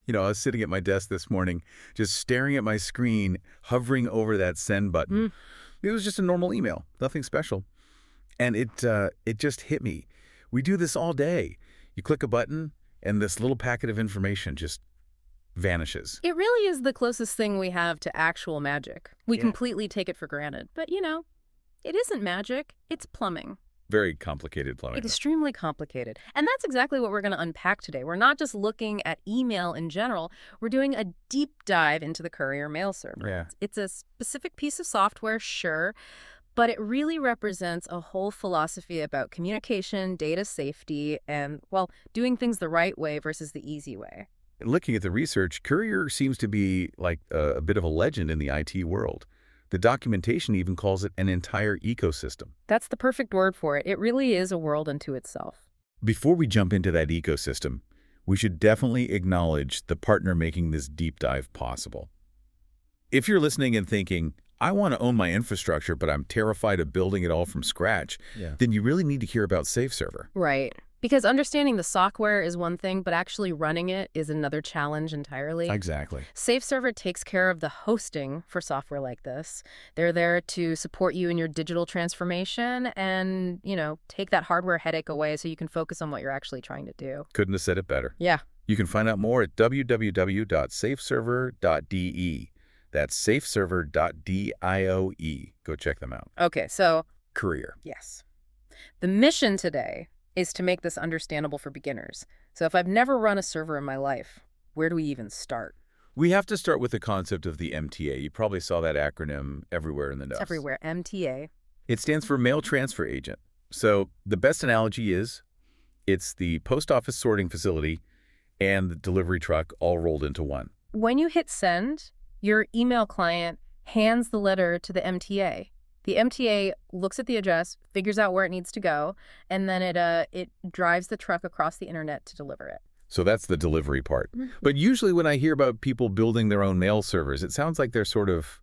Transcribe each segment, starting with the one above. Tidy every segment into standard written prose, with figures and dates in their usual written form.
I was sitting at my desk this morning, just staring at my screen, hovering over that send button. Mm. It was just a normal email, nothing special. And it just hit me. We do this all day. You click a button, and this little packet of information just vanishes. It really is the closest thing we have to actual magic. We Yeah. completely take it for granted. But, it isn't magic. It's plumbing. Very complicated plumbing. Extremely complicated. And that's exactly what we're going to unpack today. We're not just looking at email in general. We're doing a deep dive into the Courier mail server. Yeah. It's a specific piece of software, sure, but it really represents a whole philosophy about communication, data safety, and, well, doing things the right way versus the easy way. Looking at the research, Courier seems to be like a bit of a legend in the IT world. The documentation even calls it an entire ecosystem. That's the perfect word for it. It really is a world unto itself. Before we jump into that ecosystem, we should definitely acknowledge the partner making this deep dive possible. If you're listening and thinking, I want to own my infrastructure, but I'm terrified of building it all from scratch, then you really need to hear about SafeServer. Right. Because understanding the software is one thing, but actually running it is another challenge entirely. Exactly. SafeServer takes care of the hosting for software like this. They're there to support you in your digital transformation and, take that hardware headache away so you can focus on what you're actually trying to do. Couldn't have said it better. Yeah. You can find out more at www.safeserver.de. That's safeserver.dio. Go check them out. Okay, so, Courier. yes. The mission today is to make this understandable for beginners. So if I've never run a server in my life, where do we even start? We have to start with the concept of the MTA. You probably saw that acronym everywhere in the news. It's everywhere. MTA. It stands for Mail Transfer Agent. So the best analogy is it's the post office sorting facility and the delivery truck all rolled into one. When you hit send, your email client hands the letter to the MTA. The MTA looks at the address, figures out where it needs to go, and then it drives the truck across the internet to deliver it. So that's the delivery part. But usually when I hear about people building their own mail servers, it sounds like they're sort of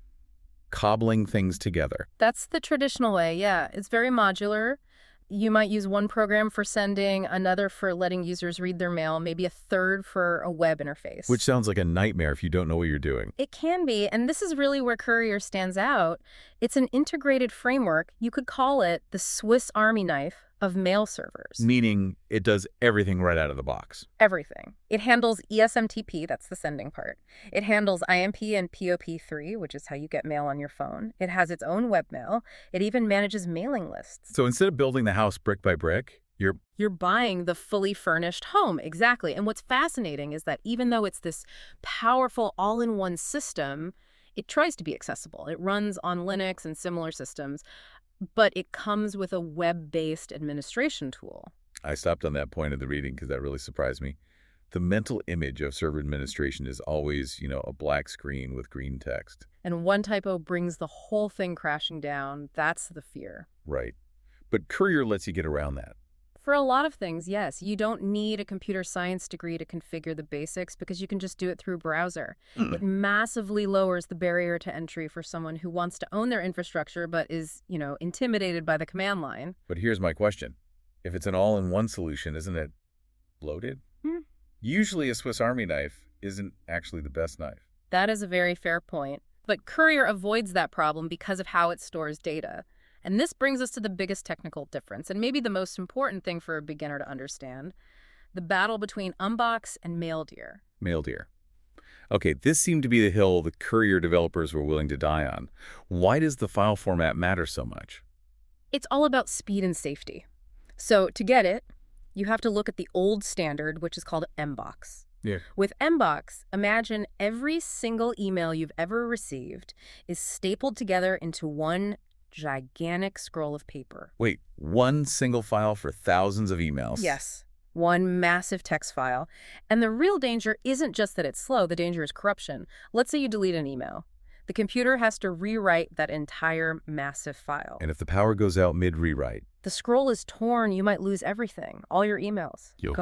cobbling things together. That's the traditional way, yeah. It's very modular. You might use one program for sending, another for letting users read their mail, maybe a third for a web interface. Which sounds like a nightmare if you don't know what you're doing. It can be, and this is really where Courier stands out. It's an integrated framework. You could call it the Swiss Army knife of mail servers. Meaning it does everything right out of the box. Everything. It handles ESMTP, that's the sending part. It handles IMP and POP3, which is how you get mail on your phone. It has its own webmail. It even manages mailing lists. So instead of building the house brick by brick, You're buying the fully furnished home, exactly. And what's fascinating is that even though it's this powerful all-in-one system, it tries to be accessible. It runs on Linux and similar systems, but it comes with a web-based administration tool. I stopped on that point of the reading because that really surprised me. The mental image of server administration is always, a black screen with green text. And one typo brings the whole thing crashing down. That's the fear. Right. But Courier lets you get around that. For a lot of things, yes. You don't need a computer science degree to configure the basics because you can just do it through browser. It massively lowers the barrier to entry for someone who wants to own their infrastructure but is, intimidated by the command line. But here's my question. If it's an all-in-one solution, isn't it bloated? Usually a Swiss Army knife isn't actually the best knife. That is a very fair point. But Courier avoids that problem because of how it stores data. And this brings us to the biggest technical difference, and maybe the most important thing for a beginner to understand, the battle between Unbox and MailDeer. MailDeer. Okay, this seemed to be the hill the Courier developers were willing to die on. Why does the file format matter so much? It's all about speed and safety. So to get it, you have to look at the old standard, which is called Mbox. Yeah. With Mbox, imagine every single email you've ever received is stapled together into one gigantic scroll of paper. Wait, one single file for thousands of emails? Yes, one massive text file. And the real danger isn't just that it's slow, the danger is corruption. Let's say you delete an email. The computer has to rewrite that entire massive file. And if the power goes out mid-rewrite? The scroll is torn, you might lose everything, all your emails. Yo. Gone.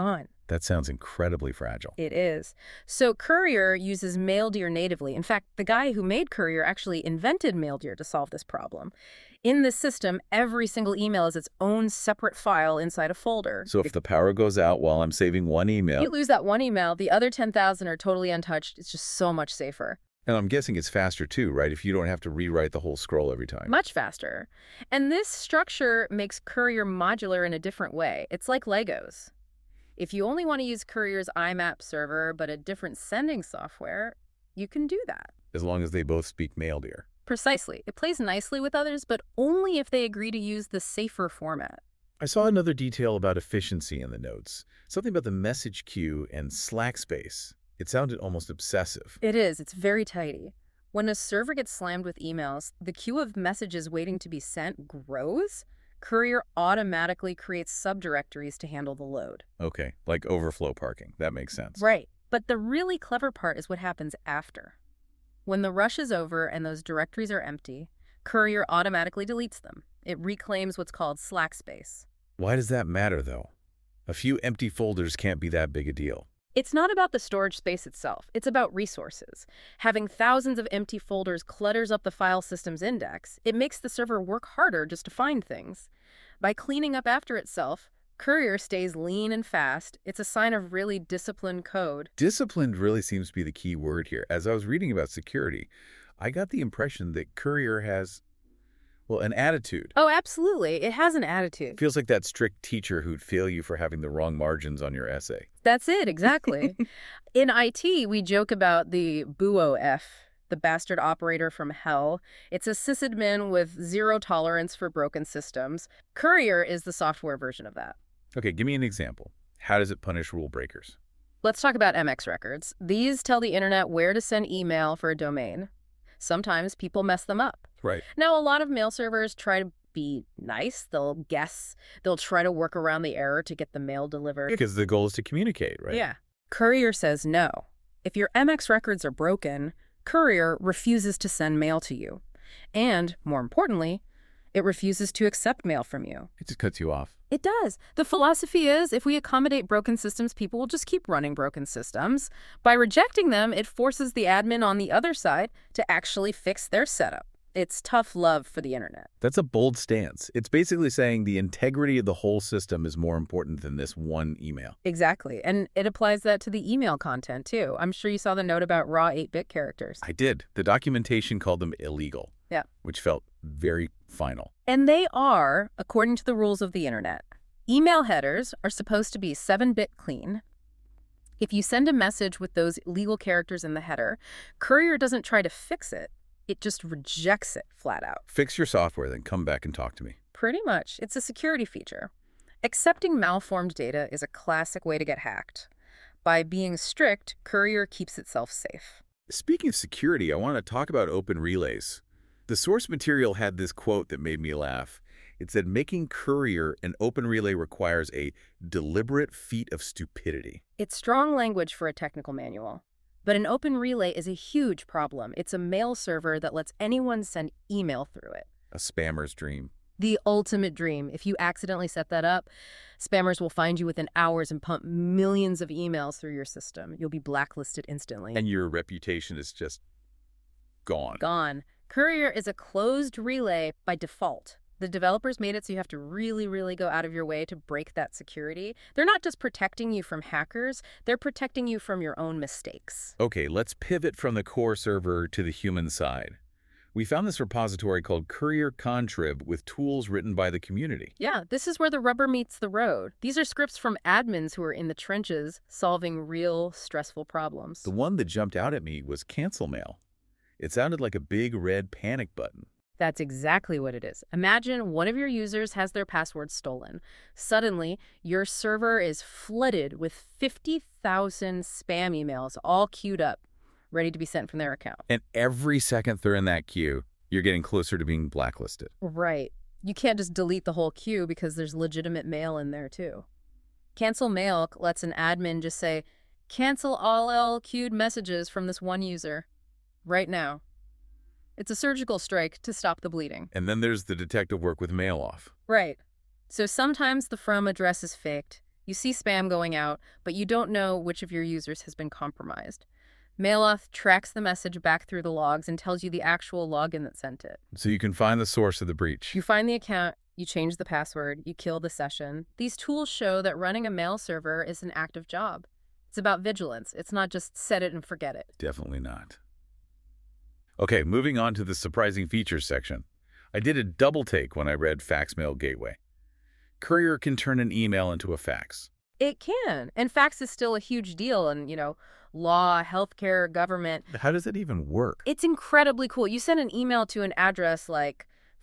That sounds incredibly fragile. It is. So Courier uses MailDeer natively. In fact, the guy who made Courier actually invented MailDeer to solve this problem. In this system, every single email is its own separate file inside a folder. So if the power goes out while I'm saving one email, You lose that one email, the other 10,000 are totally untouched. It's just so much safer. and I'm guessing it's faster too, right? If you don't have to rewrite the whole scroll every time. Much faster. And this structure makes Courier modular in a different way. It's like Legos. If you only want to use Courier's IMAP server but a different sending software, you can do that. As long as they both speak MailDeer. Precisely. It plays nicely with others, but only if they agree to use the safer format. I saw another detail about efficiency in the notes. Something about the message queue and Slack space. It sounded almost obsessive. It is. It's very tidy. When a server gets slammed with emails, the queue of messages waiting to be sent grows. Courier automatically creates subdirectories to handle the load. Okay, like overflow parking. That makes sense. Right. But the really clever part is what happens after. When the rush is over and those directories are empty, Courier automatically deletes them. It reclaims what's called Slack space. Why does that matter, though? A few empty folders can't be that big a deal. It's not about the storage space itself. It's about resources. Having thousands of empty folders clutters up the file system's index. It makes the server work harder just to find things. By cleaning up after itself, Courier stays lean and fast. It's a sign of really disciplined code. Disciplined really seems to be the key word here. As I was reading about security, I got the impression that Courier has, well, an attitude. Oh, absolutely. It has an attitude. Feels like that strict teacher who'd fail you for having the wrong margins on your essay. That's it, exactly. In IT, we joke about the BUOF, the bastard operator from hell. It's a sysadmin with zero tolerance for broken systems. Courier is the software version of that. Okay, give me an example. How does it punish rule breakers? Let's talk about MX records. These tell the internet where to send email for a domain. Sometimes people mess them up. Right. Now, a lot of mail servers try to be nice. They'll guess. They'll try to work around the error to get the mail delivered. Because the goal is to communicate, right? Yeah. Courier says no. If your MX records are broken, Courier refuses to send mail to you. And, more importantly, it refuses to accept mail from you. It just cuts you off. It does. The philosophy is if we accommodate broken systems, people will just keep running broken systems. By rejecting them, it forces the admin on the other side to actually fix their setup. It's tough love for the internet. That's a bold stance. It's basically saying the integrity of the whole system is more important than this one email. Exactly. And it applies that to the email content, too. I'm sure you saw the note about raw 8-bit characters. I did. The documentation called them illegal. Yeah. Which felt very final. And they are, according to the rules of the internet. Email headers are supposed to be 7-bit clean. If you send a message with those illegal characters in the header, Courier doesn't try to fix it. It just rejects it flat out. Fix your software, then come back and talk to me. Pretty much. It's a security feature. Accepting malformed data is a classic way to get hacked. By being strict, Courier keeps itself safe. Speaking of security, I want to talk about open relays. The source material had this quote that made me laugh. It said, making Courier an open relay requires a deliberate feat of stupidity. It's strong language for a technical manual. But an open relay is a huge problem. It's a mail server that lets anyone send email through it. A spammer's dream. The ultimate dream. If you accidentally set that up, spammers will find you within hours and pump millions of emails through your system. You'll be blacklisted instantly. And your reputation is just gone. Gone. Courier is a closed relay by default. The developers made it so you have to really go out of your way to break that security. They're not just protecting you from hackers, they're protecting you from your own mistakes. Okay, let's pivot from the core server to the human side. We found this repository called Courier Contrib with tools written by the community. Yeah, this is where the rubber meets the road. These are scripts from admins who are in the trenches solving real stressful problems. The one that jumped out at me was cancel mail. It sounded like a big red panic button. That's exactly what it is. Imagine one of your users has their password stolen. Suddenly, your server is flooded with 50,000 spam emails all queued up, ready to be sent from their account. And every second they're in that queue, you're getting closer to being blacklisted. Right. You can't just delete the whole queue because there's legitimate mail in there, too. Cancel mail lets an admin just say, cancel all queued messages from this one user right now. It's a surgical strike to stop the bleeding. And then there's the detective work with mail off. Right. So sometimes the from address is faked. You see spam going out, but you don't know which of your users has been compromised. Mailauth tracks the message back through the logs and tells you the actual login that sent it. So you can find the source of the breach. You find the account, you change the password, you kill the session. These tools show that running a mail server is an active job. It's about vigilance. It's not just set it and forget it. Definitely not. Okay, moving on to the surprising features section. I did a double take when I read Fax Mail Gateway. Courier can turn an email into a fax. It can. And fax is still a huge deal in, law, healthcare, government. How does it even work? It's incredibly cool. You send an email to an address like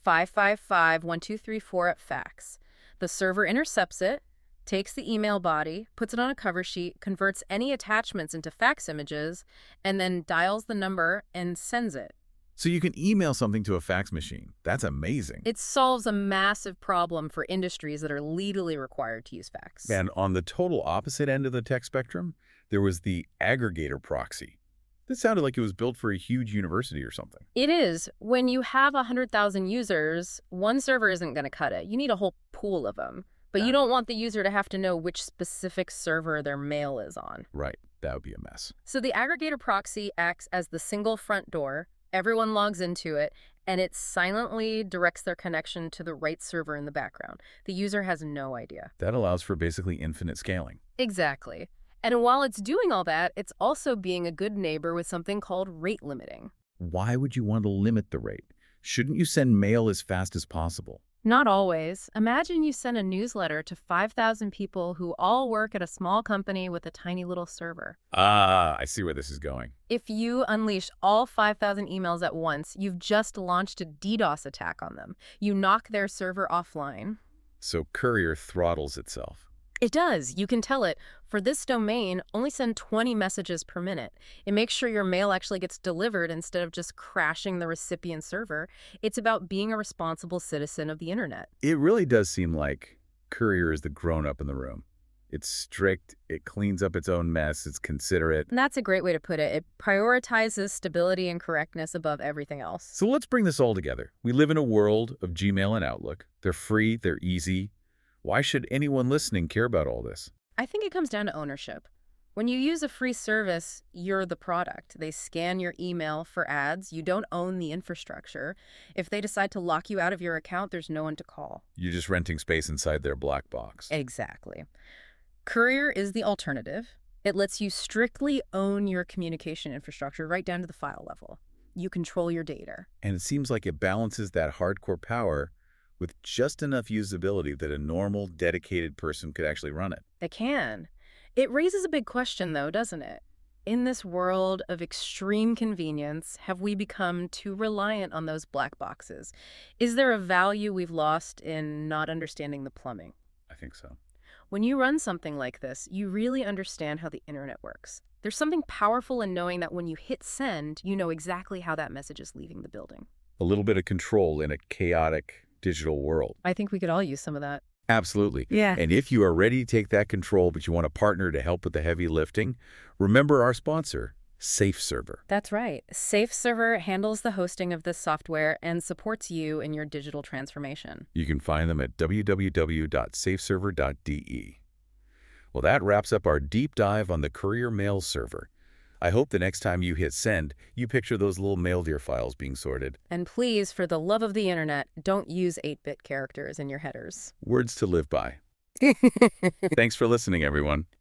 555-1234 at fax. The server intercepts it, takes the email body, puts it on a cover sheet, converts any attachments into fax images, and then dials the number and sends it. So you can email something to a fax machine. That's amazing. It solves a massive problem for industries that are legally required to use fax. And on the total opposite end of the tech spectrum, there was the aggregator proxy. This sounded like it was built for a huge university or something. It is. When you have 100,000 users, one server isn't going to cut it. You need a whole pool of them. But you don't want the user to have to know which specific server their mail is on. Right. That would be a mess. So the aggregator proxy acts as the single front door. Everyone logs into it, and it silently directs their connection to the right server in the background. The user has no idea. That allows for basically infinite scaling. Exactly. And while it's doing all that, it's also being a good neighbor with something called rate limiting. Why would you want to limit the rate? Shouldn't you send mail as fast as possible? Not always. Imagine you send a newsletter to 5,000 people who all work at a small company with a tiny little server. Ah, I see where this is going. If you unleash all 5,000 emails at once, you've just launched a DDoS attack on them. You knock their server offline. So Courier throttles itself. It does. You can tell it, for this domain, only send 20 messages per minute. It makes sure your mail actually gets delivered instead of just crashing the recipient server. It's about being a responsible citizen of the internet. It really does seem like Courier is the grown-up in the room. It's strict, it cleans up its own mess, it's considerate. And that's a great way to put it. It prioritizes stability and correctness above everything else. So let's bring this all together. We live in a world of Gmail and Outlook. They're free, they're easy. Why should anyone listening care about all this? I think it comes down to ownership. When you use a free service, you're the product. They scan your email for ads. You don't own the infrastructure. If they decide to lock you out of your account, there's no one to call. You're just renting space inside their black box. Exactly. Courier is the alternative. It lets you strictly own your communication infrastructure right down to the file level. You control your data. And it seems like it balances that hardcore power with just enough usability that a normal, dedicated person could actually run it. They can. It raises a big question, though, doesn't it? In this world of extreme convenience, have we become too reliant on those black boxes? Is there a value we've lost in not understanding the plumbing? I think so. When you run something like this, you really understand how the internet works. There's something powerful in knowing that when you hit send, you know exactly how that message is leaving the building. A little bit of control in a chaotic digital world. I think we could all use some of that. Absolutely. Yeah. And if you are ready to take that control, but you want a partner to help with the heavy lifting, remember our sponsor, SafeServer. That's right. SafeServer handles the hosting of this software and supports you in your digital transformation. You can find them at www.safeserver.de. Well, that wraps up our deep dive on the Courier Mail Server. I hope the next time you hit send, you picture those little MailDear files being sorted. And please, for the love of the internet, don't use 8-bit characters in your headers. Words to live by. Thanks for listening, everyone.